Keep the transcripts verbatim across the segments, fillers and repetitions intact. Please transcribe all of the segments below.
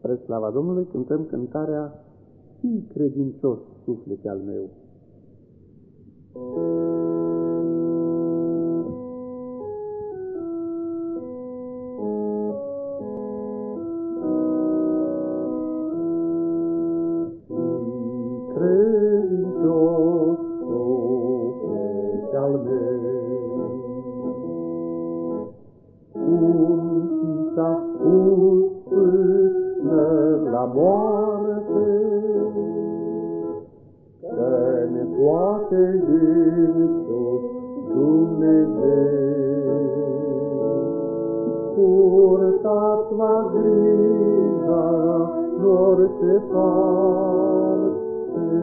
Spre slava Domnului cântăm cântarea Fii credincios, suflete al meu. Fii credincios, suflete al meu, cum ți s-a spus până la moarte, că-n toate însuși Dumnezeu purtat la grija n-orice parte.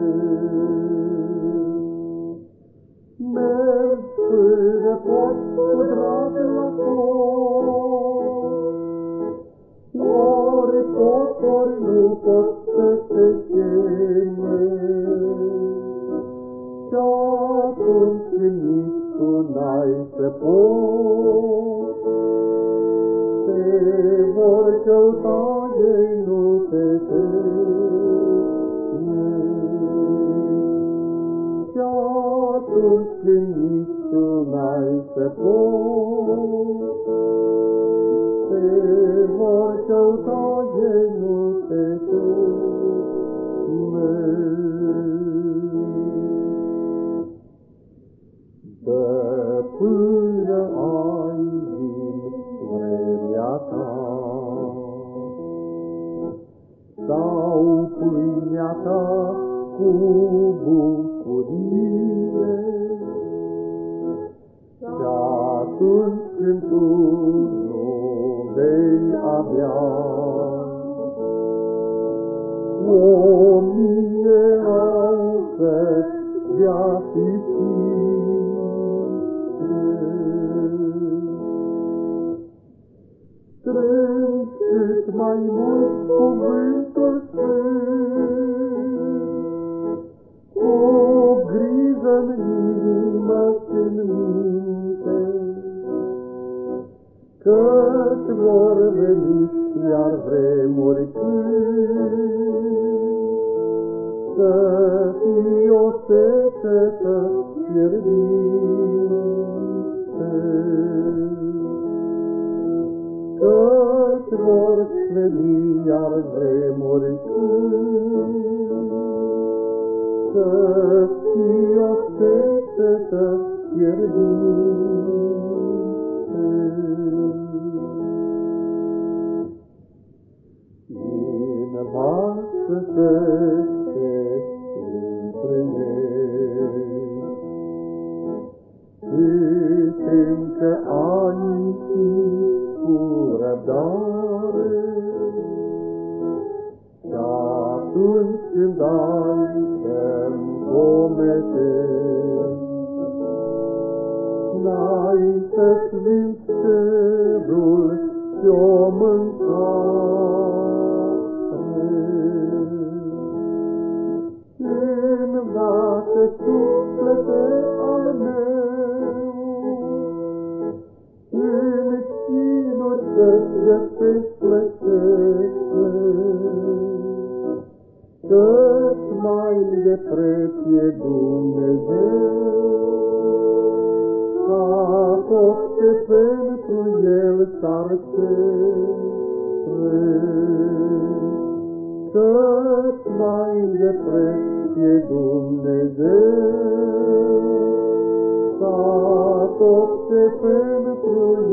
Mergi până poți cu drag la foc, ori pot, ori nu pot să te cheme, și atunci când nici tu n-ai să poți, te vor căuta, ei nu te teme. Și atunci când nici tu n-ai să poți, te vor căuta, ei nu te teme. Dă până ai din vremea ta, sau pâinea ta cu bucurie, și atunci când tu nu vei avea o mie au să-ți dea și strâng cât mai mult cuvântul sfânt, cu grijă-n inimă și-n minte, că-ți vor veni iar vremuri când să fii o secetă fierbinte, că-ți vor veni iar vremuri când să fii o secetă fierbinte. Învață să te împlinești, cât încă ai cu răbdare, și atunci când ai să-mi pometești, n-ai să-ți vinzi cerul și-o mâncare. Învață, suflete al meu, în chinuri să-ți găsești plăcește, că-ți mai de preț e Dumnezeu, ca tot ce pentru El s-ar cere, că-ți mai de preț e Dumnezeu, ca tot ce pentru